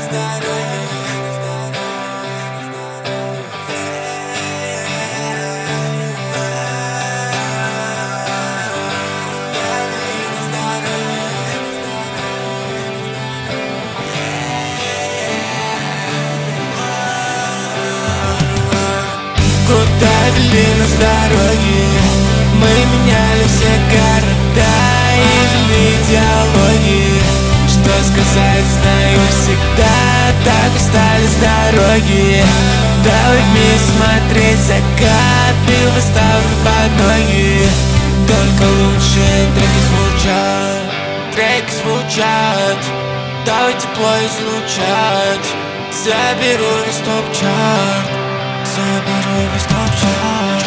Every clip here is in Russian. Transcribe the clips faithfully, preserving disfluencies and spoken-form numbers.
Куда вели нас дороги? Мы меняли все города и вели диалоги. Что сказать, знаю всегда. Так устали с дороги. Давай вместе смотреть закат и выставлю под ноги. Только лучшие треки звучат, треки звучат. Давай тепло излучать. Заберу весь топ-чарт, заберу весь топ-чарт.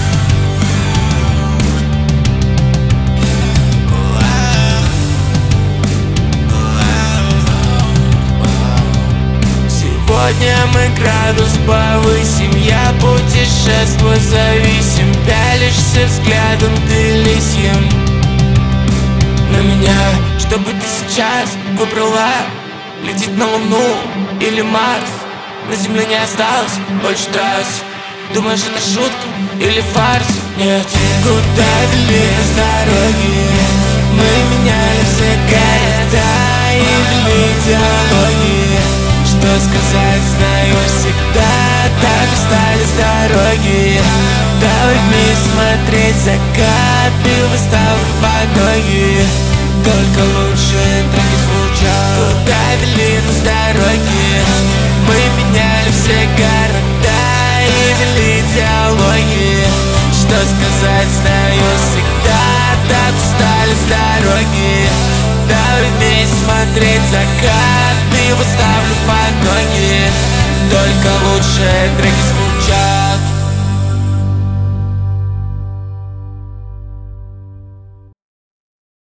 Сегодня мы градус повысим. Я путешествую зависим. Пялишься взглядом ты лисьем на меня, чтобы ты сейчас выбрала лететь на Луну или Марс. На земле не осталось больше трасс. Думаешь, это шутка или фарс? Нет. Куда вели нас дороги? Мы меняли все города и вели диалоги. Что сказать, знаю всегда. Так устали с дороги. Давай вместе смотреть закат и выставлю под ноги. Только лучшие треки звучат. Куда вели нас дороги? Мы меняли все города и вели диалоги. Что сказать, знаю всегда. Так устали с дороги. Давай вместе смотреть закат и выставлю под ноги. Только лучшие треки